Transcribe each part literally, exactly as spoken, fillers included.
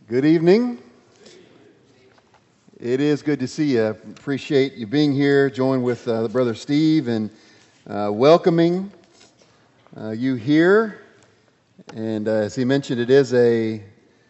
Good evening. It is good to see you. Appreciate you being here. Join with uh, Brother Steve in uh, welcoming uh, you here. And uh, as he mentioned, it is a,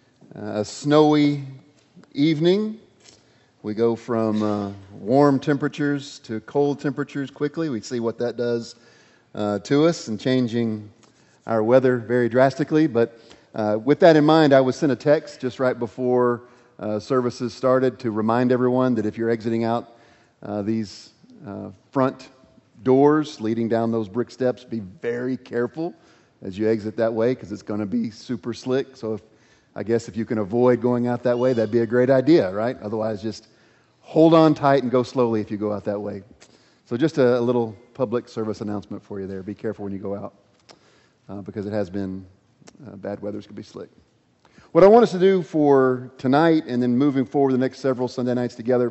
a snowy evening. We go from uh, warm temperatures to cold temperatures quickly. We see what that does uh, to us and changing our weather very drastically. But Uh, with that in mind, I was sent a text just right before uh, services started to remind everyone that if you're exiting out uh, these uh, front doors leading down those brick steps, be very careful as you exit that way because it's going to be super slick. So if, I guess if you can avoid going out that way, that'd be a great idea, right? Otherwise, just hold on tight and go slowly if you go out that way. So just a, a little public service announcement for you there. Be careful when you go out uh, because it has been Uh, bad weather's going to be slick. What I want us to do for tonight and then moving forward the next several Sunday nights together,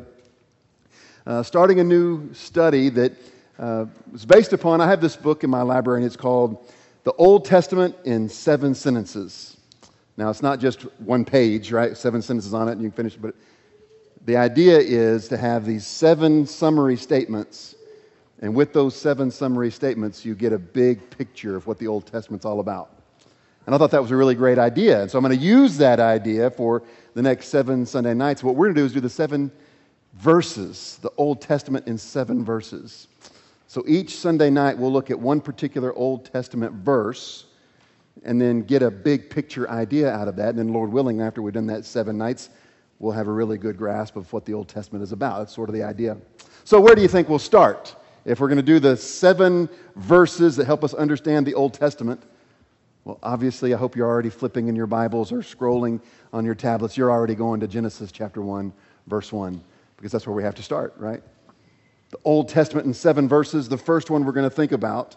uh, starting a new study that uh, is based upon, I have this book in my library and it's called The Old Testament in Seven Sentences. Now it's not just one page, right? Seven sentences on it and you can finish it, but the idea is to have these seven summary statements, and with those seven summary statements you get a big picture of what the Old Testament's all about. And I thought that was a really great idea. And so I'm going to use that idea for the next seven Sunday nights. What we're going to do is do the seven verses, the Old Testament in seven verses. So each Sunday night we'll look at one particular Old Testament verse and then get a big picture idea out of that. And then Lord willing, after we've done that seven nights, we'll have a really good grasp of what the Old Testament is about. That's sort of the idea. So where do you think we'll start? If we're going to do the seven verses that help us understand the Old Testament, well, obviously, I hope you're already flipping in your Bibles or scrolling on your tablets. You're already going to Genesis chapter one, verse one, because that's where we have to start, right? The Old Testament in seven verses. The first one we're going to think about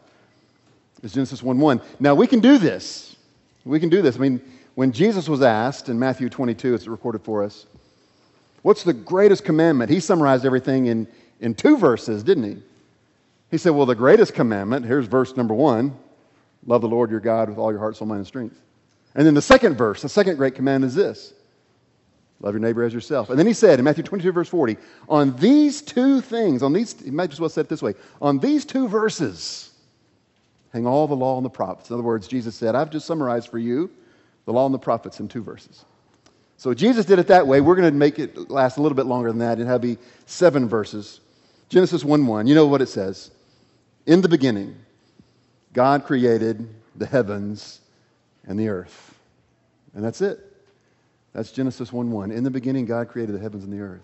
is Genesis one one. Now, we can do this. We can do this. I mean, when Jesus was asked in Matthew twenty-two, it's recorded for us, what's the greatest commandment? He summarized everything in, in two verses, didn't he? He said, well, the greatest commandment, here's verse number one, love the Lord your God with all your heart, soul, mind, and strength. And then the second verse, the second great command is this. Love your neighbor as yourself. And then he said in Matthew twenty-two, verse forty, on these two things, on these, he might as well say it this way, on these two verses hang all the law and the prophets. In other words, Jesus said, I've just summarized for you the law and the prophets in two verses. So Jesus did it that way. We're going to make it last a little bit longer than that. It'll be seven verses. Genesis one one, you know what it says. In the beginning, God created the heavens and the earth. And that's it. That's Genesis one one. In the beginning, God created the heavens and the earth.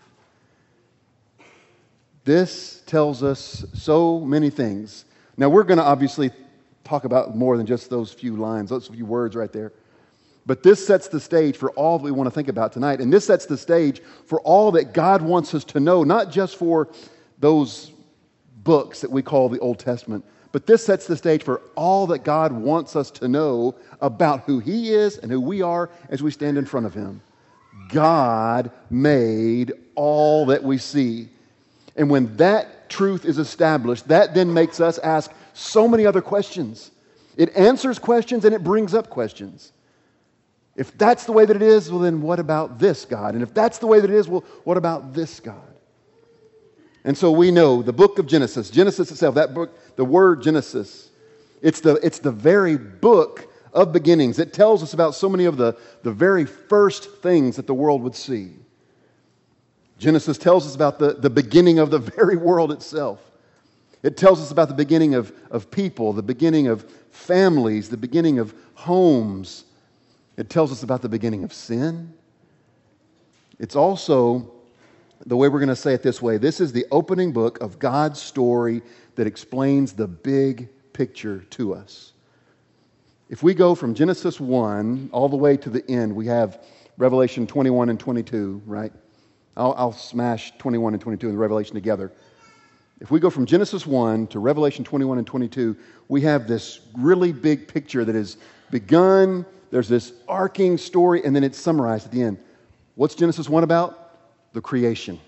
This tells us so many things. Now, we're going to obviously talk about more than just those few lines, those few words right there. But this sets the stage for all that we want to think about tonight. And this sets the stage for all that God wants us to know, not just for those books that we call the Old Testament, but this sets the stage for all that God wants us to know about who He is and who we are as we stand in front of Him. God made all that we see. And when that truth is established, that then makes us ask so many other questions. It answers questions and it brings up questions. If that's the way that it is, well then what about this God? And if that's the way that it is, well what about this God? And so we know the book of Genesis, Genesis itself, that book, the word Genesis, it's the, it's the very book of beginnings. It tells us about so many of the, the very first things that the world would see. Genesis tells us about the, the beginning of the very world itself. It tells us about the beginning of, of people, the beginning of families, the beginning of homes. It tells us about the beginning of sin. It's also, the way we're going to say it this way, this is the opening book of God's story that explains the big picture to us. If we go from Genesis one all the way to the end, we have Revelation twenty-one and twenty-two, right? I'll, I'll smash twenty-one and twenty-two in Revelation together. If we go from Genesis one to Revelation twenty-one and twenty-two, we have this really big picture that is begun. There's this arcing story, and then it's summarized at the end. What's Genesis one about? The creation.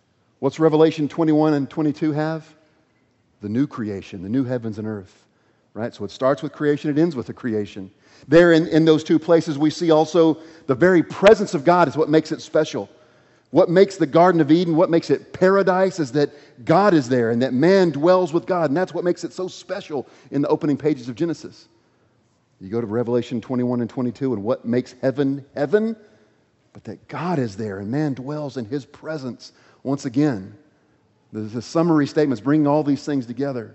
What's Revelation twenty-one and twenty-two have? The new creation, the new heavens and earth. right? So it starts with creation, it ends with the creation. There in, in those two places, we see also the very presence of God is what makes it special. What makes the Garden of Eden, what makes it paradise is that God is there and that man dwells with God. And that's what makes it so special in the opening pages of Genesis. You go to Revelation twenty-one and twenty-two, and what makes heaven heaven? But that God is there and man dwells in his presence. Once again, the, the summary statements bring all these things together.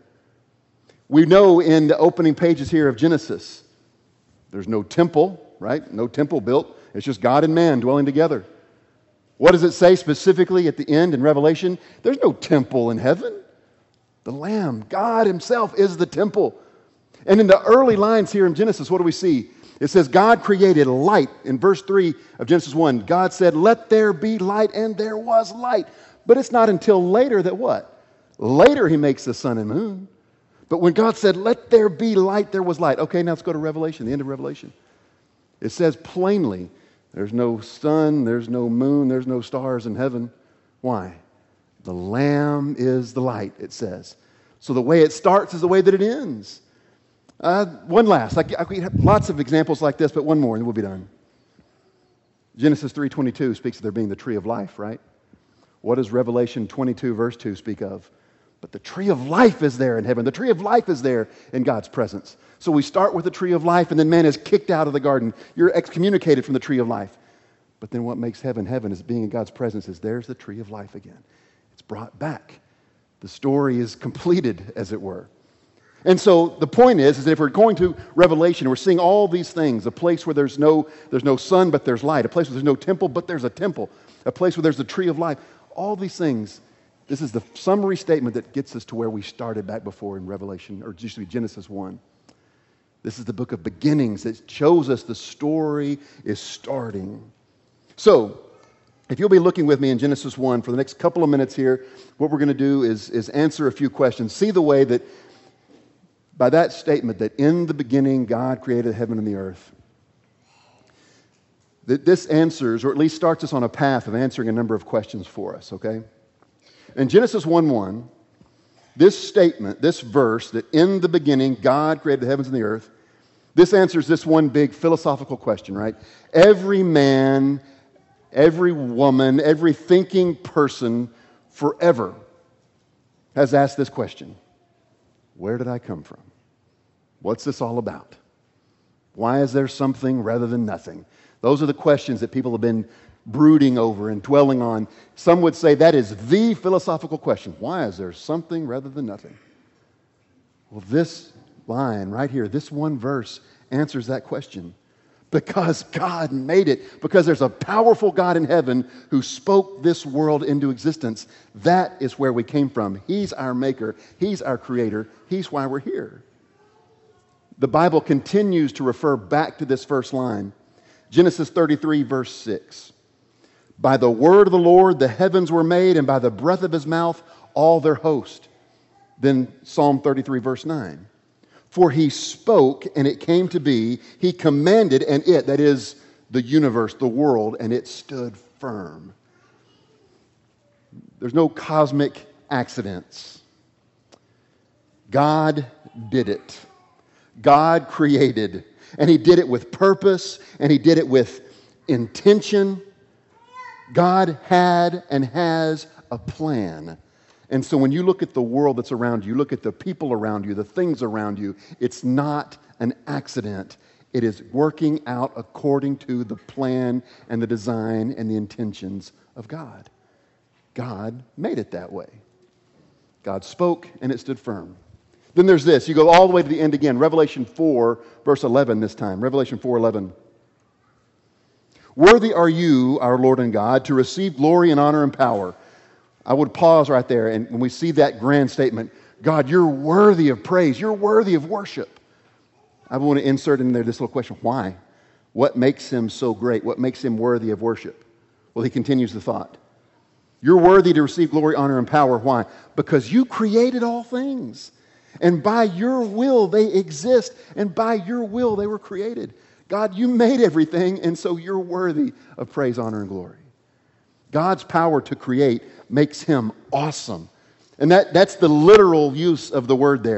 We know in the opening pages here of Genesis, there's no temple, right? No temple built. It's just God and man dwelling together. What does it say specifically at the end in Revelation? There's no temple in heaven. The Lamb, God himself, is the temple. And in the early lines here in Genesis, what do we see? It says God created light. In verse three of Genesis one, God said, "Let there be light," and there was light. But it's not until later that what? Later he makes the sun and moon. But when God said, "Let there be light," there was light. Okay, now let's go to Revelation, the end of Revelation. It says plainly, there's no sun, there's no moon, there's no stars in heaven. Why? The Lamb is the light, it says. So the way it starts is the way that it ends. Uh, one last. I, I, we have lots of examples like this, but one more and we'll be done. Genesis three twenty-two speaks of there being the tree of life, right? What does Revelation twenty-two verse two speak of? But the tree of life is there in heaven. The tree of life is there in God's presence. So we start with the tree of life, and then man is kicked out of the garden. You're excommunicated from the tree of life. But then what makes heaven heaven is being in God's presence is there's the tree of life again. It's brought back. The story is completed, as it were. And so the point is, is that if we're going to Revelation, we're seeing all these things, a place where there's no, there's no sun, but there's light, a place where there's no temple, but there's a temple, a place where there's the tree of life. All these things, this is the summary statement that gets us to where we started back before in Revelation, or used to be Genesis one. This is the book of beginnings that shows us the story is starting. So, if you'll be looking with me in Genesis one for the next couple of minutes here, what we're going to do is, is answer a few questions. See the way that by that statement that in the beginning God created heaven and the earth, that this answers, or at least starts us on a path of answering a number of questions for us, okay? In Genesis one one, this statement, this verse, that in the beginning God created the heavens and the earth, this answers this one big philosophical question, right? Every man, every woman, every thinking person forever has asked this question. Where did I come from? What's this all about? Why is there something rather than nothing? Those are the questions that people have been brooding over and dwelling on. Some would say that is the philosophical question. Why is there something rather than nothing? Well, this line right here, this one verse answers that question. Because God made it. Because there's a powerful God in heaven who spoke this world into existence. That is where we came from. He's our maker. He's our creator. He's why we're here. The Bible continues to refer back to this first line. Genesis thirty-three, verse six. By the word of the Lord the heavens were made, and by the breath of his mouth all their host. Then Psalm thirty-three, verse nine. For he spoke, and it came to be. He commanded, and it, that is the universe, the world, and it stood firm. There's no cosmic accidents. God did it. God created. And he did it with purpose, and he did it with intention. God had and has a plan. And so when you look at the world that's around you, look at the people around you, the things around you, it's not an accident. It is working out according to the plan and the design and the intentions of God. God made it that way. God spoke and it stood firm. Then there's this. You go all the way to the end again. Revelation four, verse eleven this time. Revelation four eleven. Worthy are you, our Lord and God, to receive glory and honor and power. I would pause right there, and when we see that grand statement, God, you're worthy of praise. You're worthy of worship. I want to insert in there this little question. Why? What makes him so great? What makes him worthy of worship? Well, he continues the thought. You're worthy to receive glory, honor, and power. Why? Because you created all things. And by your will they exist. And by your will they were created. God, you made everything, and so you're worthy of praise, honor, and glory. God's power to create makes him awesome. And that, that's the literal use of the word there.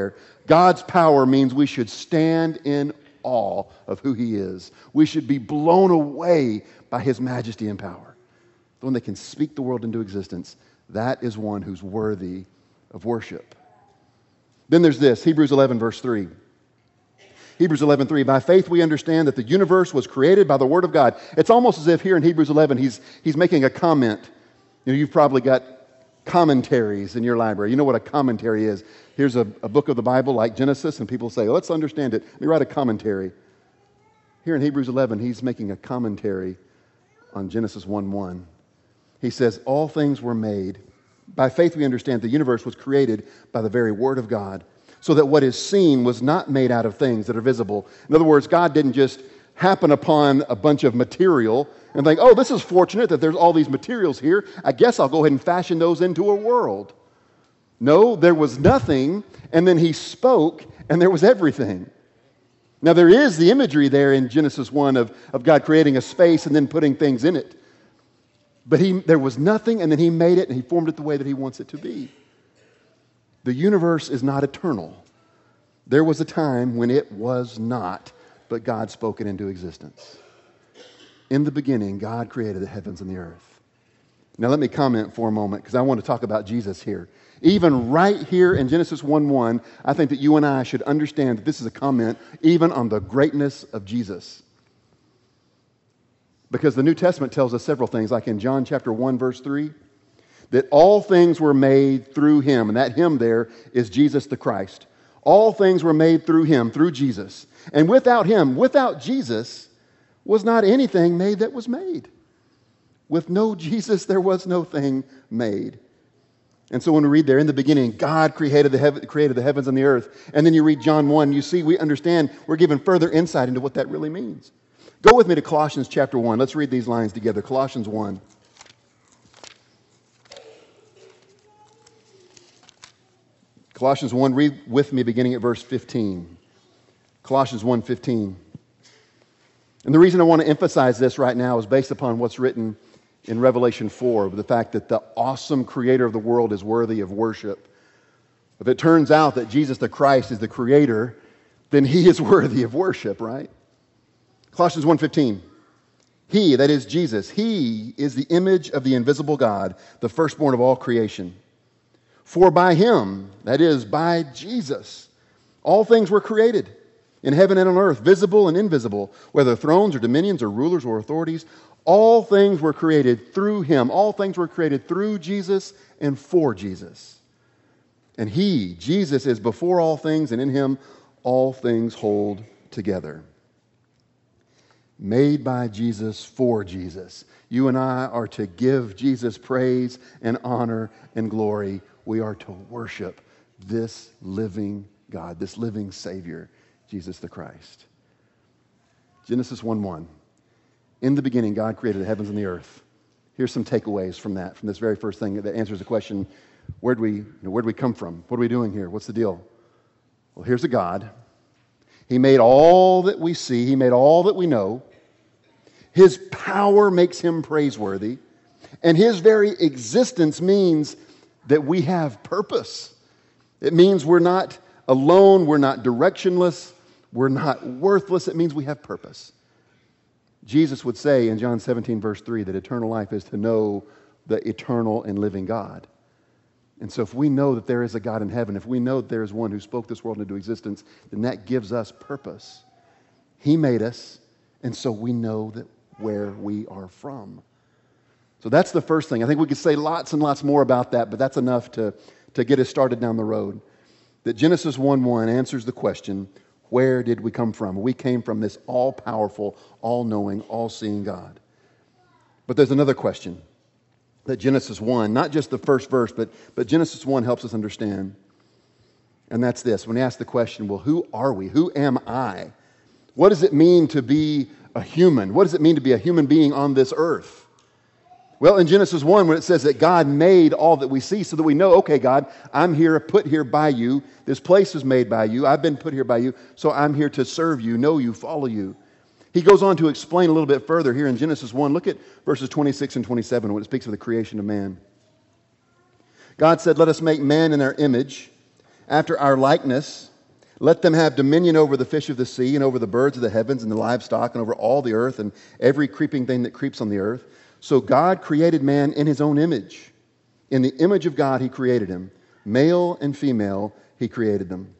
God's power means we should stand in awe of who he is. We should be blown away by his majesty and power. The one that can speak the world into existence, that is one who's worthy of worship. Then there's this, Hebrews eleven, verse three. Hebrews eleven three, by faith we understand that the universe was created by the Word of God. It's almost as if here in Hebrews eleven, he's, he's making a comment. You know, you've probably got commentaries in your library. You know what a commentary is. Here's a, a book of the Bible like Genesis, and people say, well, let's understand it. Let me write a commentary. Here in Hebrews eleven, he's making a commentary on Genesis one one. He says, all things were made. By faith we understand the universe was created by the very Word of God, so that what is seen was not made out of things that are visible. In other words, God didn't just happen upon a bunch of material and think, oh, this is fortunate that there's all these materials here. I guess I'll go ahead and fashion those into a world. No, there was nothing, and then he spoke, and there was everything. Now, there is the imagery there in Genesis one of, of God creating a space and then putting things in it. But he, there was nothing, and then he made it, and he formed it the way that he wants it to be. The universe is not eternal. There was a time when it was not, but God spoke it into existence. In the beginning, God created the heavens and the earth. Now let me comment for a moment, because I want to talk about Jesus here. Even right here in Genesis one one, I think that you and I should understand that this is a comment even on the greatness of Jesus. Because the New Testament tells us several things, like in John chapter one, verse three, that all things were made through him, and that him there is Jesus the Christ. All things were made through him, through Jesus. And without him, without Jesus, was not anything made that was made. With no Jesus, there was no thing made. And so when we read there, in the beginning, God created the, heaven, created the heavens and the earth. And then you read John one, you see, we understand, we're given further insight into what that really means. Go with me to Colossians chapter one. Let's read these lines together. Colossians one. Colossians one, read with me beginning at verse fifteen. Colossians one fifteen. And the reason I want to emphasize this right now is based upon what's written in Revelation four, the fact that the awesome creator of the world is worthy of worship. If it turns out that Jesus the Christ is the creator, then he is worthy of worship, right? Colossians one fifteen. He, that is Jesus, he is the image of the invisible God, the firstborn of all creation. For by him, that is, by Jesus, all things were created, in heaven and on earth, visible and invisible, whether thrones or dominions or rulers or authorities. All things were created through him. All things were created through Jesus and for Jesus. And he, Jesus, is before all things, and in him all things hold together. Made by Jesus for Jesus. You and I are to give Jesus praise and honor and glory. We are to worship this living God, this living Savior, Jesus the Christ. Genesis one one. In the beginning, God created the heavens and the earth. Here's some takeaways from that, from this very first thing that answers the question, where'd we, you know, where'd we come from? What are we doing here? What's the deal? Well, here's a God. He made all that we see. He made all that we know. His power makes him praiseworthy. And his very existence means that we have purpose. It means we're not alone. We're not directionless. We're not worthless. It means we have purpose. Jesus would say in John seventeen, verse three, that eternal life is to know the eternal and living God. And so if we know that there is a God in heaven, if we know that there is one who spoke this world into existence, then that gives us purpose. He made us, and so we know that where we are from. So that's the first thing. I think we could say lots and lots more about that, but that's enough to, to get us started down the road. That Genesis one one answers the question, where did we come from? We came from this all-powerful, all-knowing, all-seeing God. But there's another question that Genesis one, not just the first verse, but, but Genesis one helps us understand. And that's this. When we ask the question, well, who are we? Who am I? What does it mean to be a human? What does it mean to be a human being on this earth? Well, in Genesis one, when it says that God made all that we see so that we know, okay, God, I'm here, put here by you. This place is made by you. I've been put here by you, so I'm here to serve you, know you, follow you. He goes on to explain a little bit further here in Genesis one. Look at verses twenty-six and twenty-seven when it speaks of the creation of man. God said, let us make man in our image, after our likeness, Let them have dominion over the fish of the sea and over the birds of the heavens and the livestock and over all the earth and every creeping thing that creeps on the earth. So God created man in his own image. In the image of God he created him. Male and female he created them.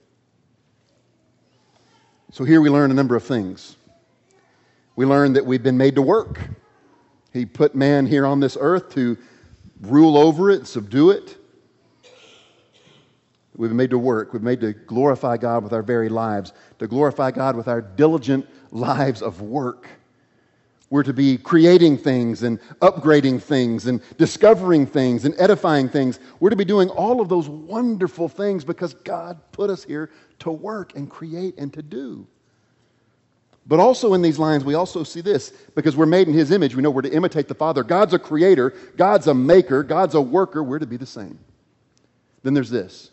So here we learn a number of things. We learn that we've been made to work. He put man here on this earth to rule over it, subdue it. We've been made to work. We've been made to glorify God with our very lives, to glorify God with our diligent lives of work. We're to be creating things and upgrading things and discovering things and edifying things. We're to be doing all of those wonderful things because God put us here to work and create and to do. But also in these lines, we also see this, because we're made in His image, we know we're to imitate the Father. God's a creator, God's a maker, God's a worker, we're to be the same. Then there's this.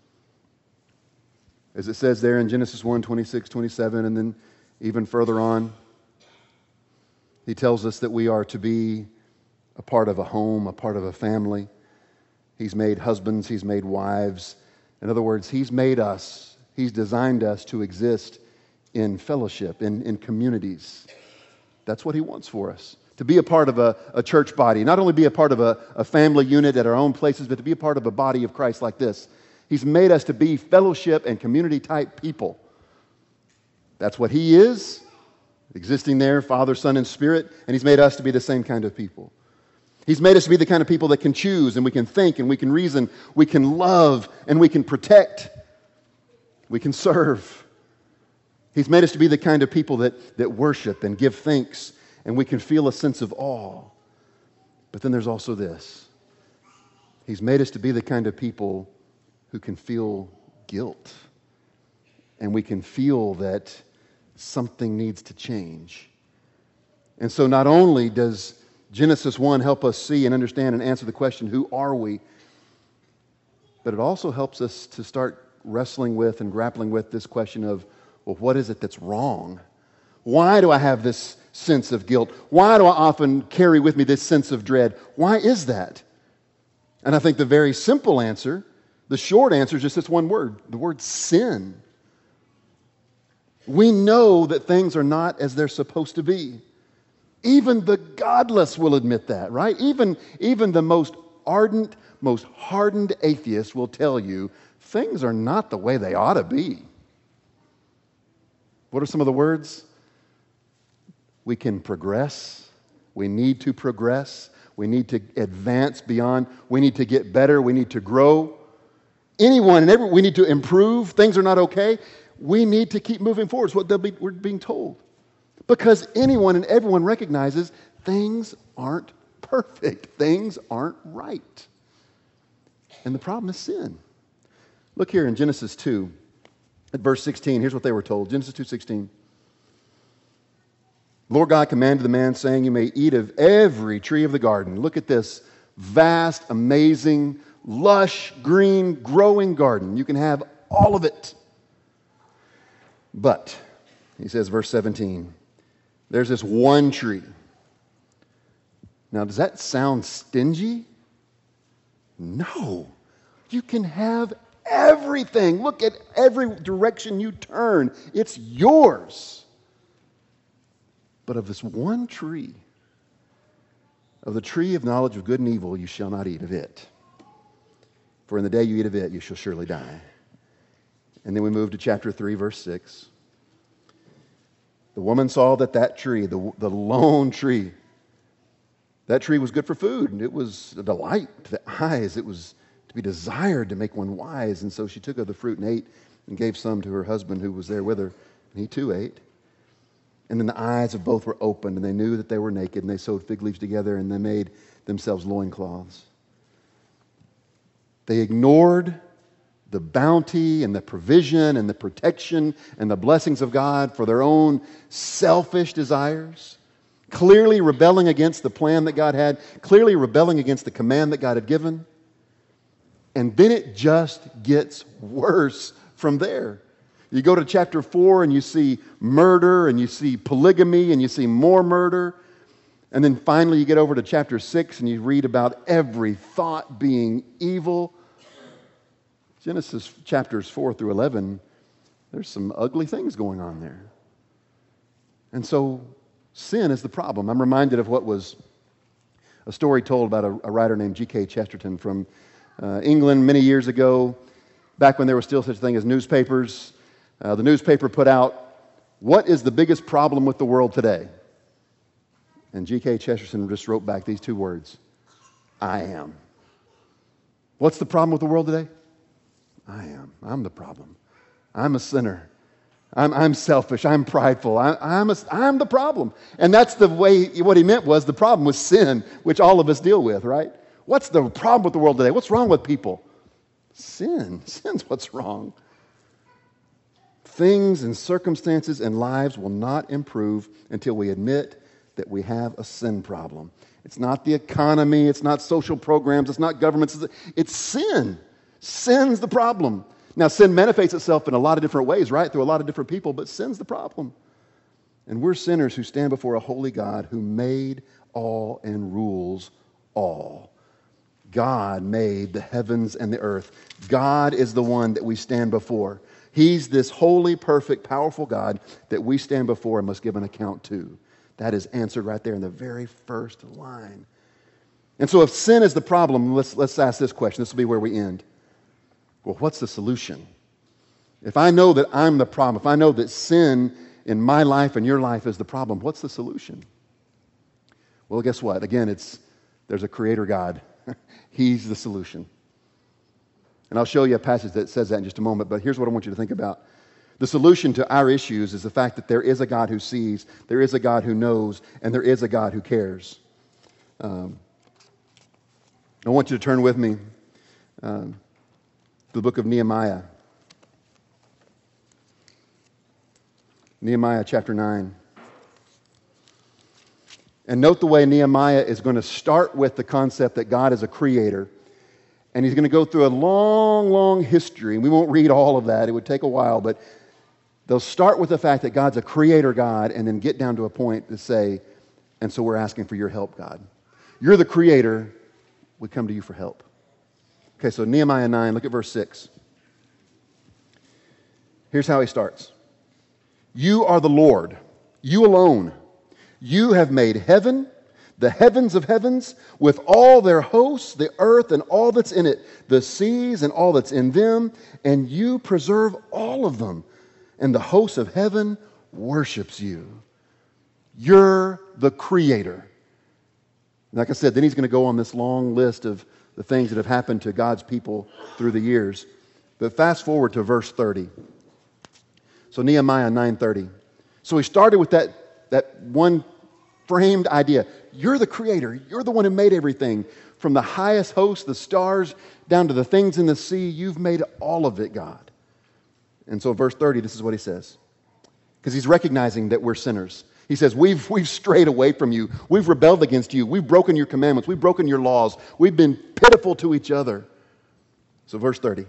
As it says there in Genesis one, twenty-six, twenty-seven, and then even further on, He tells us that we are to be a part of a home, a part of a family. He's made husbands, He's made wives. In other words, He's made us, He's designed us to exist in fellowship, in, in communities. That's what He wants for us. To be a part of a, a church body, not only be a part of a, a family unit at our own places, but to be a part of a body of Christ like this. He's made us to be fellowship and community type people. That's what He is, existing there, Father, Son, and Spirit, and He's made us to be the same kind of people. He's made us to be the kind of people that can choose, and we can think, and we can reason, we can love, and we can protect, we can serve. He's made us to be the kind of people that, that worship and give thanks, and we can feel a sense of awe. But then there's also this. He's made us to be the kind of people who can feel guilt, and we can feel that something needs to change. And so not only does Genesis one help us see and understand and answer the question, who are we? But it also helps us to start wrestling with and grappling with this question of, well, what is it that's wrong? Why do I have this sense of guilt? Why do I often carry with me this sense of dread? Why is that? And I think the very simple answer, the short answer is just this one word, the word sin. We know that things are not as they're supposed to be. Even the godless will admit that, right? Even, even the most ardent, most hardened atheist will tell you things are not the way they ought to be. What are some of the words? We can progress. We need to progress. We need to advance beyond. We need to get better. We need to grow. Anyone and everyone, we need to improve. Things are not okay. We need to keep moving forward. It's what they'll be, we're being told. Because anyone and everyone recognizes things aren't perfect. Things aren't right. And the problem is sin. Look here in Genesis two, at verse sixteen. Here's what they were told. Genesis two sixteen. Lord God commanded the man, saying, you may eat of every tree of the garden. Look at this vast, amazing, lush, green, growing garden. You can have all of it. But, he says, verse seventeen, there's this one tree. Now, does that sound stingy? No. You can have everything. Look at every direction you turn. It's yours. But of this one tree, of the tree of knowledge of good and evil, you shall not eat of it. For in the day you eat of it, you shall surely die. And then we move to chapter three, verse six. The woman saw that that tree, the, the lone tree, that tree was good for food, and it was a delight to the eyes. It was to be desired to make one wise. And so she took of the fruit and ate, and gave some to her husband who was there with her, and he too ate. And then the eyes of both were opened, and they knew that they were naked, and they sewed fig leaves together, and they made themselves loincloths. They ignored the bounty and the provision and the protection and the blessings of God for their own selfish desires, clearly rebelling against the plan that God had, clearly rebelling against the command that God had given. And then it just gets worse from there. You go to chapter four and you see murder and you see polygamy and you see more murder. And then finally you get over to chapter six and you read about every thought being evil. Genesis chapters four through eleven there's some ugly things going on there. And so sin is the problem. I'm reminded of what was a story told about a, a writer named G K Chesterton from uh, England many years ago, back when there was still such a thing as newspapers. Uh, the newspaper put out, "What is the biggest problem with the world today?" And G K Chesterton just wrote back these two words, "I am." What's the problem with the world today? I am. I'm the problem. I'm a sinner. I'm, I'm selfish. I'm prideful. I, I'm, a, I'm the problem. And that's the way, what he meant was the problem was sin, which all of us deal with, right? What's the problem with the world today? What's wrong with people? Sin. Sin's what's wrong. Things and circumstances and lives will not improve until we admit that we have a sin problem. It's not the economy. It's not social programs. It's not governments. It's sin. Sin's the problem. Now, sin manifests itself in a lot of different ways, right? Through a lot of different people, but sin's the problem. And we're sinners who stand before a holy God who made all and rules all. God made the heavens and the earth. God is the one that we stand before. He's this holy, perfect, powerful God that we stand before and must give an account to. That is answered right there in the very first line. And so if sin is the problem, let's, let's ask this question. This will be where we end. Well, what's the solution? If I know that I'm the problem, if I know that sin in my life and your life is the problem, what's the solution? Well, guess what? Again, it's there's a creator God. He's the solution. And I'll show you a passage that says that in just a moment, but here's what I want you to think about. The solution to our issues is the fact that there is a God who sees, there is a God who knows, and there is a God who cares. Um, I want you to turn with me um, to the book of Nehemiah. Nehemiah chapter nine. And note the way Nehemiah is going to start with the concept that God is a creator. And he's going to go through a long, long history. And we won't read all of that. It would take a while. But they'll start with the fact that God's a creator God and then get down to a point to say, and so we're asking for your help, God. You're the creator. We come to you for help. Okay, so Nehemiah nine, look at verse six. Here's how he starts. You are the Lord, you alone. You have made heaven, the heavens of heavens, with all their hosts, the earth and all that's in it, the seas and all that's in them, and you preserve all of them. And the host of heaven worships you. You're the creator. Like I said, then he's going to go on this long list of the things that have happened to God's people through the years. But fast forward to verse thirty. So Nehemiah nine thirty. So he started with that, that one framed idea. You're the creator. You're the one who made everything. From the highest host, the stars, down to the things in the sea. You've made all of it, God. And so verse thirty, this is what he says. Because he's recognizing that we're sinners. He says, we've, we've strayed away from you. We've rebelled against you. We've broken your commandments. We've broken your laws. We've been pitiful to each other. So verse thirty.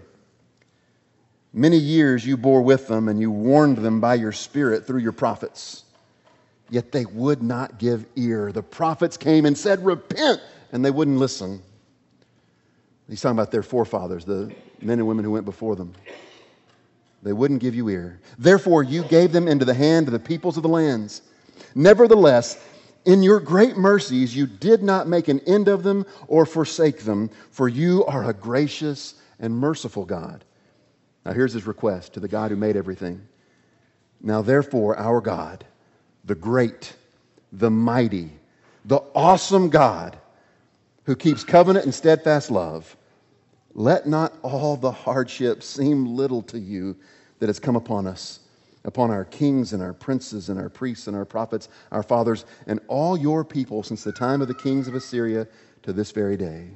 Many years you bore with them, and you warned them by your Spirit through your prophets. Yet they would not give ear. The prophets came and said, repent, and they wouldn't listen. He's talking about their forefathers, the men and women who went before them. They wouldn't give you ear. Therefore, you gave them into the hand of the peoples of the lands. Nevertheless, in your great mercies, you did not make an end of them or forsake them, for you are a gracious and merciful God. Now, here's his request to the God who made everything. Now, therefore, our God, the great, the mighty, the awesome God who keeps covenant and steadfast love, let not all the hardships seem little to you that has come upon us, upon our kings and our princes and our priests and our prophets, our fathers, and all your people since the time of the kings of Assyria to this very day.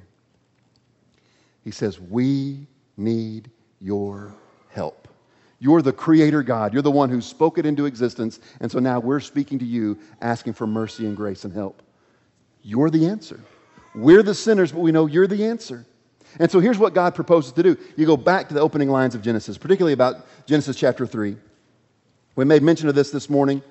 He says, we need your help. You're the creator God. You're the one who spoke it into existence. And so now we're speaking to you, asking for mercy and grace and help. You're the answer. We're the sinners, but we know you're the answer. And so here's what God proposes to do. You go back to the opening lines of Genesis, particularly about Genesis chapter three. We made mention of this this morning,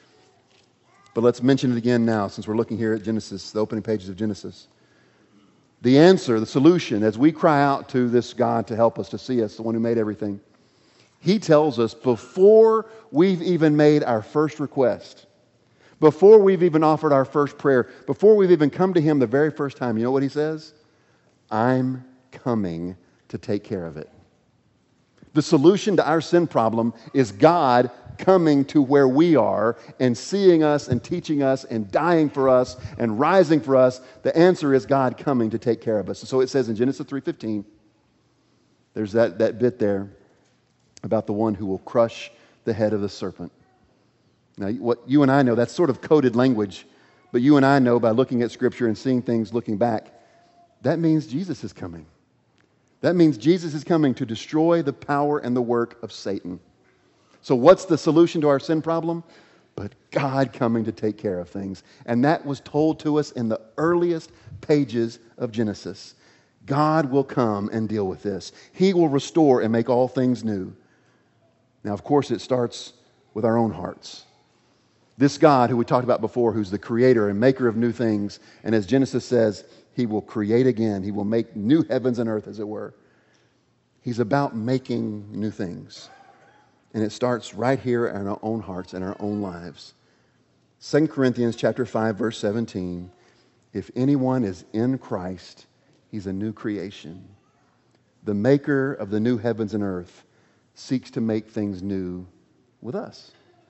but let's mention it again now since we're looking here at Genesis, the opening pages of Genesis. The answer, the solution, as we cry out to this God to help us, to see us, the one who made everything, He tells us before we've even made our first request, before we've even offered our first prayer, before we've even come to Him the very first time, you know what He says? I'm coming to take care of it. The solution to our sin problem is God coming to where we are and seeing us and teaching us and dying for us and rising for us. The answer is God coming to take care of us. And so it says in Genesis three fifteen, there's that, that bit there about the one who will crush the head of the serpent. Now, what you and I know, that's sort of coded language, but you and I know by looking at Scripture and seeing things looking back, that means Jesus is coming. That means Jesus is coming to destroy the power and the work of Satan. So what's the solution to our sin problem? But God coming to take care of things. And that was told to us in the earliest pages of Genesis. God will come and deal with this. He will restore and make all things new. Now, of course, it starts with our own hearts. This God who we talked about before, who's the creator and maker of new things, and as Genesis says, He will create again. He will make new heavens and earth, as it were. He's about making new things. And it starts right here in our own hearts and our own lives. Second Corinthians chapter five, verse seventeen. If anyone is in Christ, he's a new creation. The maker of the new heavens and earth seeks to make things new with us.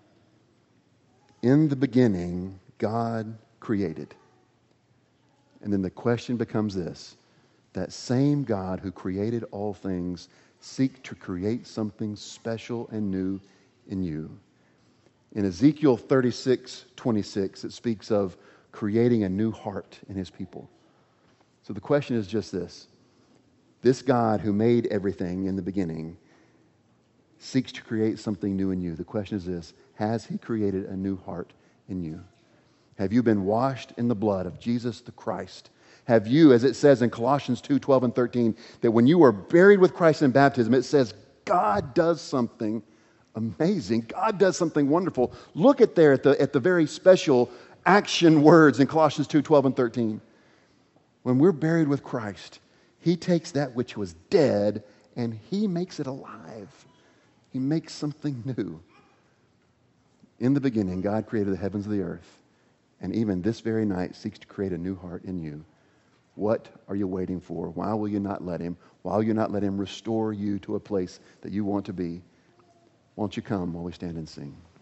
In the beginning, God created. And then the question becomes this: that same God who created all things seeks to create something special and new in you. In Ezekiel thirty-six twenty-six, it speaks of creating a new heart in His people. So the question is just this: this God who made everything in the beginning seeks to create something new in you. The question is this: has He created a new heart in you? Have you been washed in the blood of Jesus the Christ? Have you, as it says in Colossians two twelve and thirteen, that when you were buried with Christ in baptism, it says God does something amazing. God does something wonderful. Look at there at the, at the very special action words in Colossians two twelve and thirteen. When we're buried with Christ, He takes that which was dead and He makes it alive. He makes something new. In the beginning, God created the heavens and the earth, and even this very night seeks to create a new heart in you. What are you waiting for? Why will you not let Him? Why will you not let Him restore you to a place that you want to be? Won't you come while we stand and sing?